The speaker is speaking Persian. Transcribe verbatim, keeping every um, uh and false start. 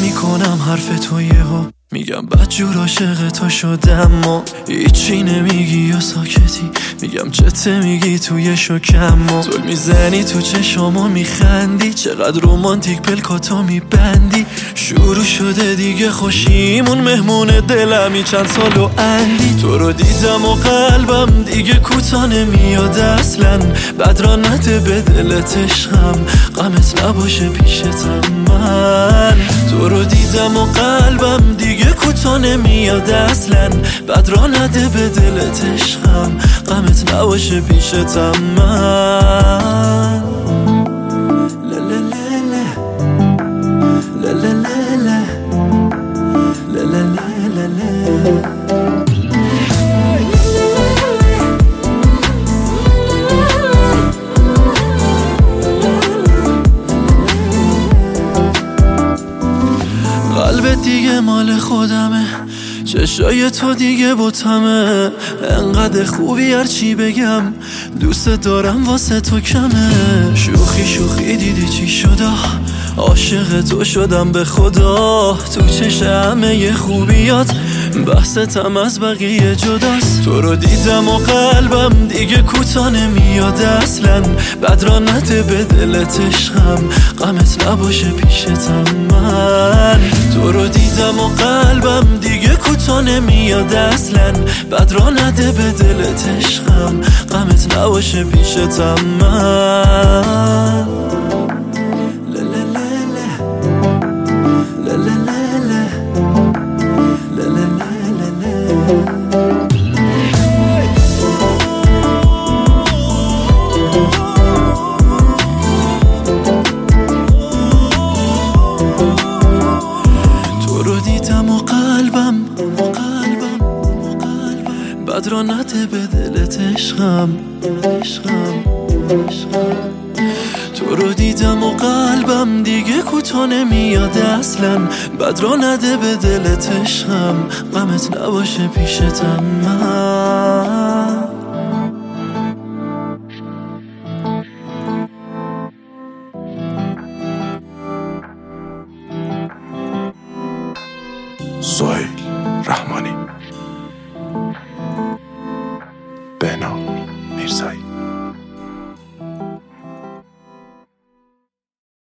میکنم حرف تو یهو میگم بدجور عاشق تو شدم و هیچی نمیگی یا ساکتی میگم چته میگی توی شکم و زل میزنی تو چشامو میخندی چقدر رومانتیک پلکاتو میبندی شروع شده دیگه خوشیمون مهمون دلمی چند سال و اندی تو رو دیدم و قلبم دیگه کوتا نمیاد اصلا بد را نده به دلت عشقم غمت نباشه پیشتم من تو رو دیدم و قلبم دیگه کوتا نمیاد اصلا بد را نده به دلت عشقم غمت نباشه پیشتم من قلبت دیگه مال خودمه چشای تو دیگه بوتمه انقدر خوبی هرچی بگم دوست دارم واسه تو کمه شوخی شوخی دیدی چی شده عاشق تو شدم به خدا تو چش همه خوبیات بحثتم از بقیه جداست تو رو دیدم و قلبم دیگه کوتا نمیاد اصلا بد را نده به دلت عشقم غمت نباشه پیشتم من تو رو دیدم و قلبم دیگه کوتا نمیاد اصلا بد را نده به دلت عشقم غمت نباشه پیشتم من تو رو دیدم و قلبم بد را نده به دلت عشقم تو رو دیدم و قلبم دیگه کوتا نمیاد اصلا بد را نده به دلت عشقم غمت نباشه پیشتم من